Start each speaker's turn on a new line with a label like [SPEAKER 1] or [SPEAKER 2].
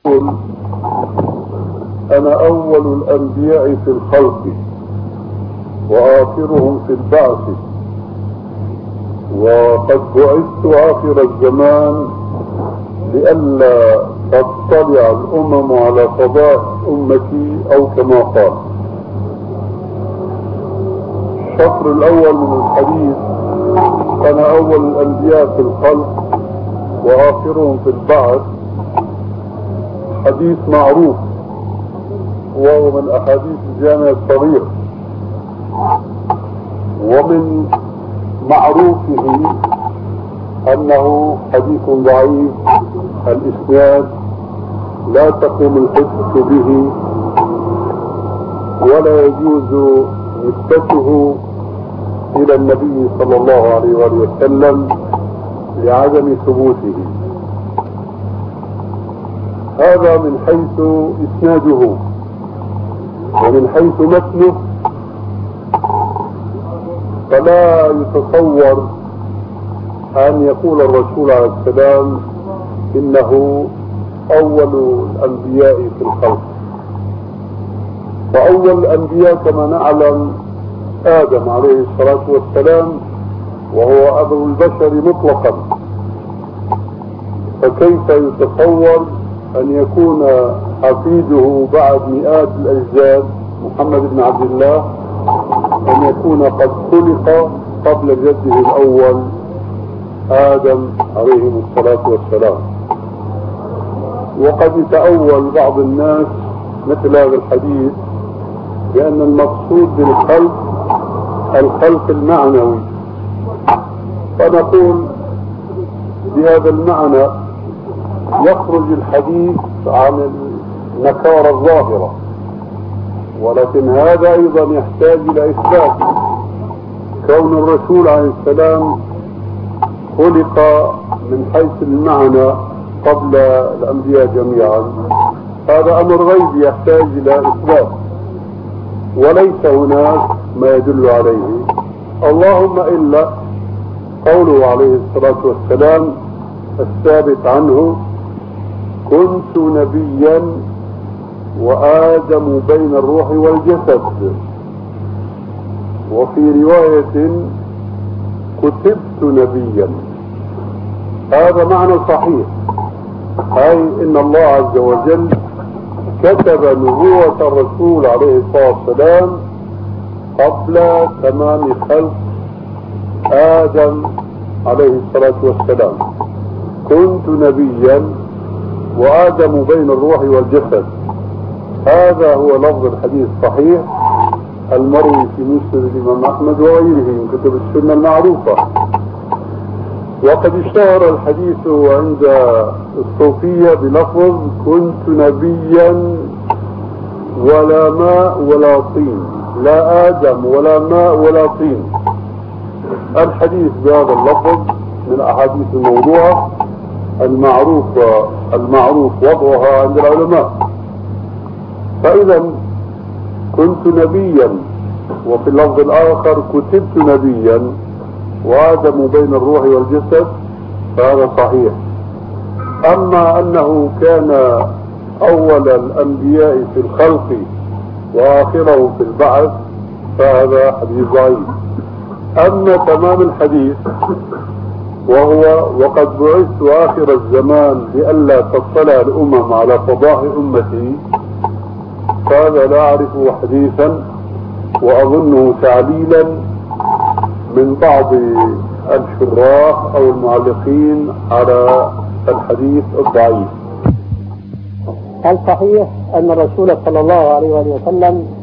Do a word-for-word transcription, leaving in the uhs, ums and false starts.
[SPEAKER 1] يقول: أنا أول الأنبياء في الخلق وآخرهم في البعث، وقد بعثت آخر الزمان لئلا تطلع الأمم على فضائح أمتي، أو كما قال. الشطر الأول من الحديث: أنا أول الأنبياء في الخلق وآخرهم في البعث، حديث معروف، وهو من أحاديث الجامع الصغير، ومن معروفه أنه حديث ضعيف الإسناد، لا تقوم الحجة به، ولا يجوز نسبته إلى النبي صلى الله عليه وآله وسلم لعدم ثبوته. هذا من حيث إسناده، ومن حيث متنه فلا يتصور أن يقول الرسول عليه السلام إنه أول الأنبياء في الخلق. فأول الأنبياء كما نعلم آدم عليه الصلاة والسلام، وهو أبو البشر مطلقا، فكيف يتصور أن يكون حفيده بعد مئات الأجداد محمد بن عبد الله أن يكون قد خلق قبل جده الأول آدم عليه الصلاة والسلام؟ وقد يتأول بعض الناس مثل هذا الحديث بأن المقصود بالخلق الخلق المعنوي، فنقول بهذا المعنى يخرج الحديث عن النكارة الظاهرة، ولكن هذا أيضا يحتاج إلى إثبات. كون الرسول عليه السلام خلق من حيث المعنى قبل الأنبياء جميعا، هذا أمر غيبي يحتاج إلى إثبات، وليس هناك ما يدل عليه، اللهم إلا قوله عليه الصلاة والسلام الثابت عنه: كنت نبيا وآدم بين الروح والجسد. وفي رواية: كتبت نبيا. هذا معنى صحيح، أي إن الله عز وجل كتب نبوة الرسول عليه الصلاة والسلام قبل تمام خلق آدم عليه الصلاة والسلام. كنت نبيا وآدم بين الروح والجسد، هذا هو لفظ الحديث الصحيح المروي في مسند الإمام أحمد وغيره من كتب السنة المعروفة. وقد اشتهر الحديث عند الصوفية بلفظ: كنت نبيا ولا ماء ولا طين، لا آدم ولا ماء ولا طين. الحديث بهذا اللفظ من أحاديث الموضوعة المعروف المعروف وضعها عند العلماء. فإذا كنت نبيا، وفي اللفظ الآخر كتبت نبيا وآدم بين الروح والجسد، فهذا صحيح. أما أنه كان أول الأنبياء في الخلق وآخره في البعث، فهذا حديث ضعيف. أما تمام الحديث وهو: وقد بعثت آخر الزمان لئلا تطلع الأمم على فضائح أمتي، فهذا لا أعرفه حديثا، وأظنه تعليلا من بعض الشراح أو المعلقين على الحديث الضعيف.
[SPEAKER 2] الصحيح أن الرسول صلى الله عليه وسلم